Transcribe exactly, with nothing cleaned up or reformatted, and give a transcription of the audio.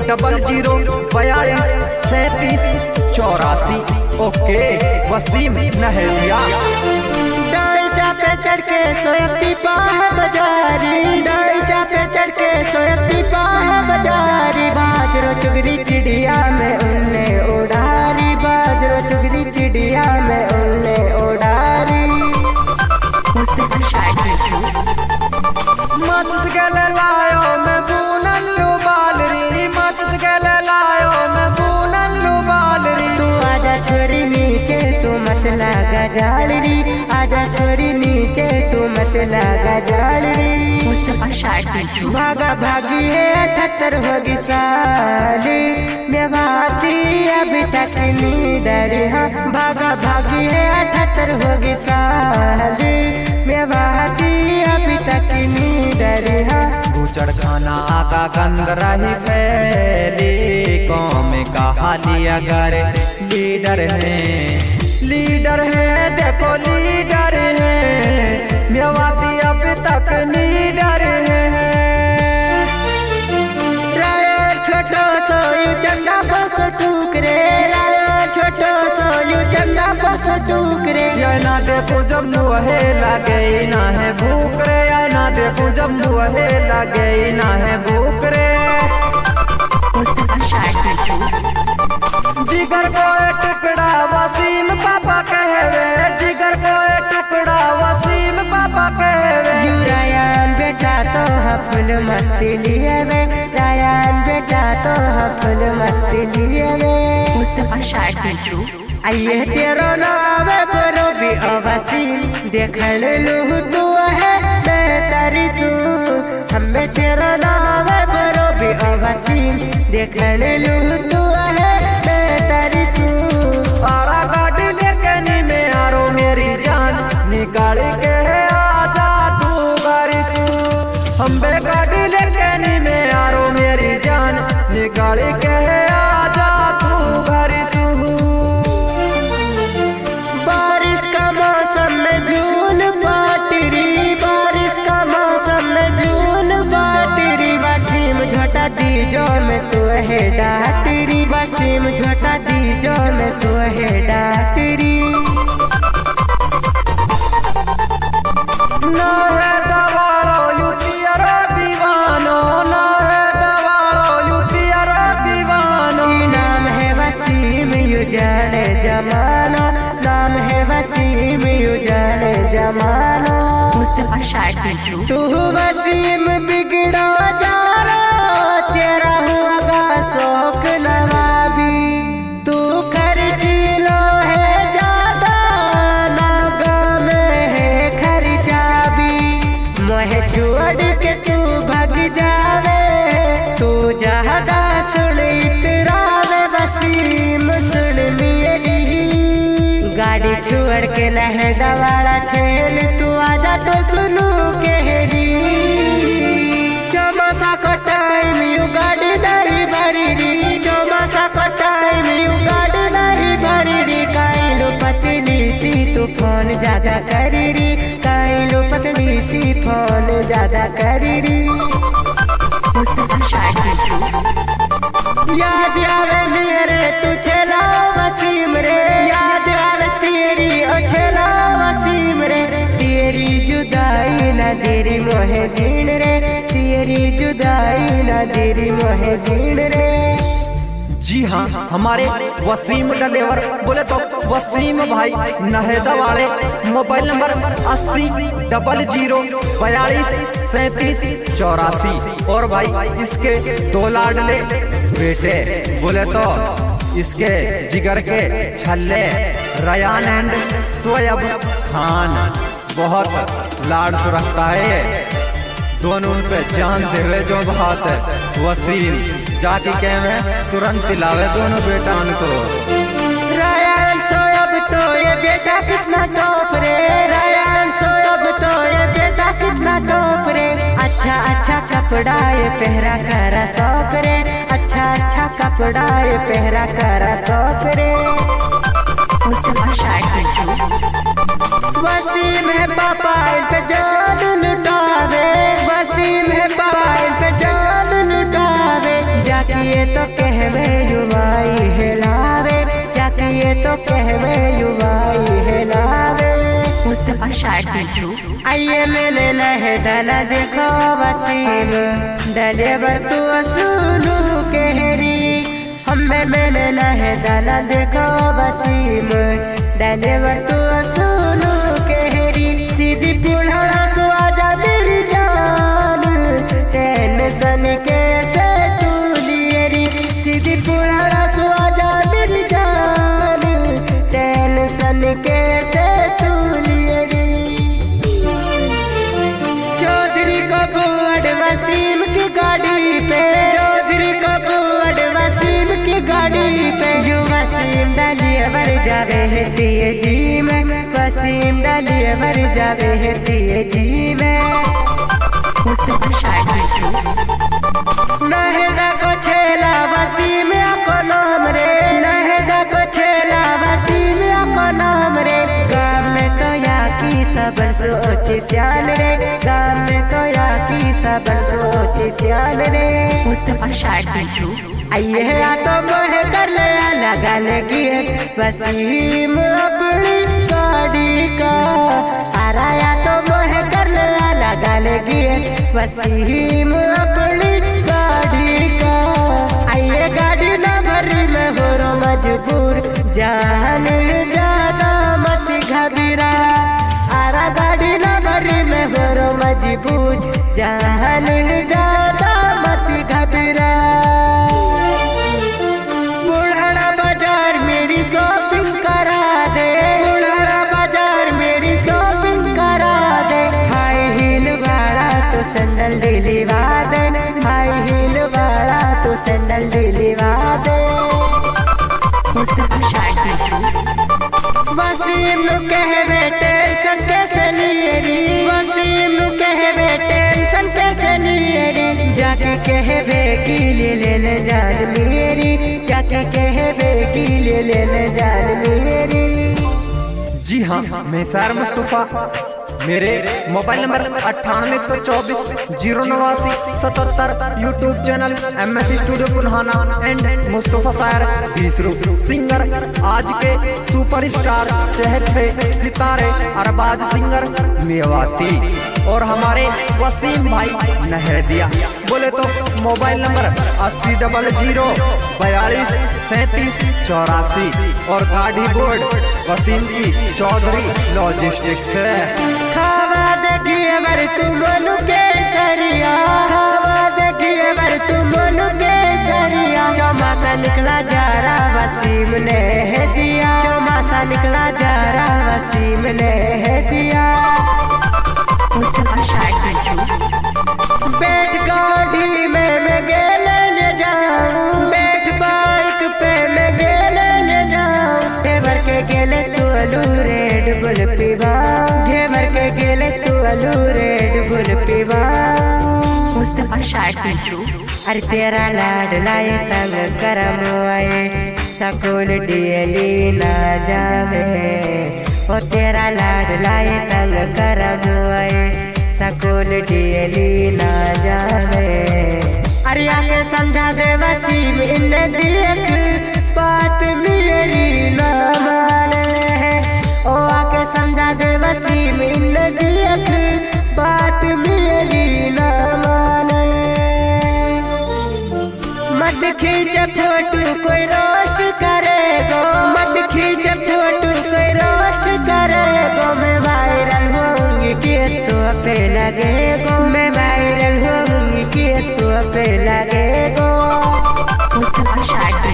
Double zero बयालीस सैंतीस चौरासी। ओके वसीम नहरिया। डाइचा पे चढ़ के सोयती पाह बजारी, डाइचा पे चढ़ के सोयती पाह बजारी। बाजरो चुगरी चिड़िया में उन्ने उड़ारी, बाजरो चुगरी चिड़िया में उन्ने उड़ारी। मत गले लायो मैं बूनल लो बालरी, मत गले लायो मैं बूनल लो बालरी। तू आजा छोरी नीचे तू मत लगा जालरी, आजा छोरी नीचे तू मत लगा जालरी। भागा भागी है अठहत्तर होगी साली, मैं भागी अभी तक नहीं डरी। हाँ भागा भागी है अठहत्तर होगी साली, मैं भागी अभी तक नहीं डरी। हाँ गुचड़ खाना आका गंद रही फैली, कौम का हाली अगर लीडर है, लीडर है देखो लीडर है। मेवाती अब तक लीडर है। राया छोटो सोयू चंदा बस टूकरे, राया छोटो सोयू चंदा बस टूकरे। या ना देखो जब मुहे लगे ना है भूख रे, या ना देखो जब मुहे लगे ना है भूख रे। जिगर को एक टुकड़ा वसीम पापा कहवे, जिगर को एक टुकड़ा वसीम पापा कहवे। यू रायान बेटा तो हफुल मस्ती लिए वे, रायान बेटा तो हफुल मस्ती लिए वे। आइए तेरो नाम बरो भी अवसीम, देखल लू तू है बेतारी सू। हमें तेरो नाम बरो भी अवसीम, देखल लू तू है बेतारी सू। आरा गाड़ी लेके नी में आरो मेरी जान, निकाल के आजा तू गाड़ी सू। हम बे गाड़ी लेके नी में आरो मेरी जान, निकाल के आजा तू गाड़ी सू। बारिश का मौसम में जून बाटरी, बारिश का मौसम में जून बाटरी। वसीम झोटा दीजो में तू है डाटरी, वसीम झोटा दीजो में तू है डाटरी। ना है दवाड़ो युतियारो दीवानो, ना है दवाड़ो युतियारो दीवानो। नाम है वसीम युजन जमाना, नाम है वसीम युजन जमाना। तू वसीम बिगड़ा जा रहा, तेरा हुआ शौक नवाबी। तू खर्ची लो है ज्यादा, नागा में है खर्चा भी। मोहे छोड़ के तू भग जावे, तू ज्यादा सुन इतरावे। वसीम सुन मेरी गाड़ी छोड़ के नह दवाड़ा छेल, तू आजा तो सुनू कहरी। चौमासा को टाइम यू गाड़ी नहीं भरी री, चौमासा को टाइम यू गाड़ी नहीं भरी री। काइलो पतली सी तू फोन ज्यादा करी री, काइलो पतली सी फोन ज्यादा करी री। याद आवे मेरे तू छेला वसीम रे, याद आवे तेरी ओ छेला वसीम रे। तेरी जुदाई ना तेरी मोहे जीण रे, तेरी जुदाई ना तेरी मोहे जीण रे। जी हाँ हमारे वसीम डलेवर बोले तो वसीम भाई नहेदा वाले। मोबाइल नंबर अस्सी डबल जीरो बयालीस सैंतीस चौरासी। और भाई इसके दो लाडले बेटे बोले तो इसके जिगर के छल्ले रयान एंड सोयब खान बहुत लाड रखता है। दोनों उन पे जान दे हुए जो बात वसीम जाति के में तुरंत दिलावे दोनों बेटा उनको। रयान सोयब तो ये बेटा कितना टॉप रे, रयान सोयब तो ये बेटा कितना टॉप रे। अच्छा अच्छा कपड़ा ये पहरा करा शौक रे, अच्छा अच्छा कपड़ा ये पहरा करा शौक रे। वसीम है पापा इन पे जान लुटावे, वसीम है पापा इन पे जान लुटावे। जाके ये तो कहवे युवाई है लावे, जाके ये तो कहवे युवाई है लावे। मुस्तफा शायर बिल्सू आइए मेले लहे दाना देखो वसीम, डले बर तू असुलू कहरी। हमें मेले लहे दाना देखो वसीम, डले बर तू असुलू कहरी। सीधी पुढ़ा सो आजा मेरी जान, टेंशन कैसे तू लियरी। सीधी पुढ़ा सो आजा मेरी जान, टेंशन कैसे तू लियरी। चौधरी को बुअड वसीम की गाड़ी पे, चौधरी को बुअड वसीम की गाड़ी पे। यू वसीम डालिए बर जावे है दिए जी में, वसीम डालिए बर जावे है दिए जी में। मुस्तफा शायर बिल्सू नहेगा को छेला वसीम को नाम रे, नहेगा को छेला वसीम को नाम रे। गाँव में तो या की सब सोच सियान रे, गाँव में तो या की सब सोच सियान रे। मुस्तफा शायर बिल्सू आइए आ तो मोह कर ले लगा लगी वसीम अपनी गाड़ी का। आराया तो मोह कर ले लगा लगी वसीम अपनी गाड़ी का। आइए गाड़ी ना भरी में हो रो मजबूर, जान ज्यादा मत घबरा। आरा गाड़ी ना भरी में हो रो मजबूर, जान ज्यादा मत घबरा। बुढ़ाना बाजार मेरी शॉपिंग करा दे, बुढ़ाना बाजार मेरी शॉपिंग करा दे। हाई हील वाला तो सैंडल दिलवा दे, हाई हील वाला तो सैंडल दिलवा दे। मुस्तफा शायर बिल्सू वसीम कहवे टेंशन कैसे लियरी, वसीम कहवे टेंशन कैसे लियरी। जाके कहवे की ले ले जान मेरी, जाके कहवे की ले ले जान मेरी। जी हाँ, मैं सैर मुस्तफा। मेरे मोबाइल नंबर अट्ठानवे एक सौ चौबीस जीरो नवासी सतहत्तर, YouTube channel M S studio Pulhana and Mustafa सैर बीसरू सिंगर। आज के सुपर स्टार चहकते सितारे अरबाज सिंगर मेवाती और हमारे वसीम भाई नहरदिया। बोले तो मोबाइल नंबर अस्सी डबल जीरो बयालीस सैंतीस चौरासी और गाड़ी बोर्ड वसीम की चौधरी लॉजिस्टिक्स है। खावा देखिए बर तू मनु के सरिया, खावा देखिए बर तू मनु के सरिया। चौमासा निकला जा रहा वसीम ने है दिया, चौमासा निकला जा रहा वसीम ने है दिया। मुस्तफा शायर बिल्सू बैठ गाड़ी में मैं गेले ले जाऊं, बैठ बाइक पे मैं गेले ले जाऊं। घेवर के गेले तू अलू रेड बुल पीवा, घेवर के गेले तू अलू रेड बुल पीवा। मुस्तफा शायर बिल्सू अरे तेरा लाड लाए तंग करम आए, सकूल डियली ना जावे। ओ तेरा लाड लाए तंग करम आए, सकूल डियली ना जावे। अरे आके समझा दे वसीम इन देख बात मेरी ना माने। ओ आके समझा दे वसीम इन देख बात मेरी ना माने। मत खींच फोटो कोई रोस्ट करेगो, मत खींच फोटो कोई रोस्ट करेगो। मैं वायरल होंगी केस तो पे लगेगो, मैं वायरल होंगी केस तो पे लगे।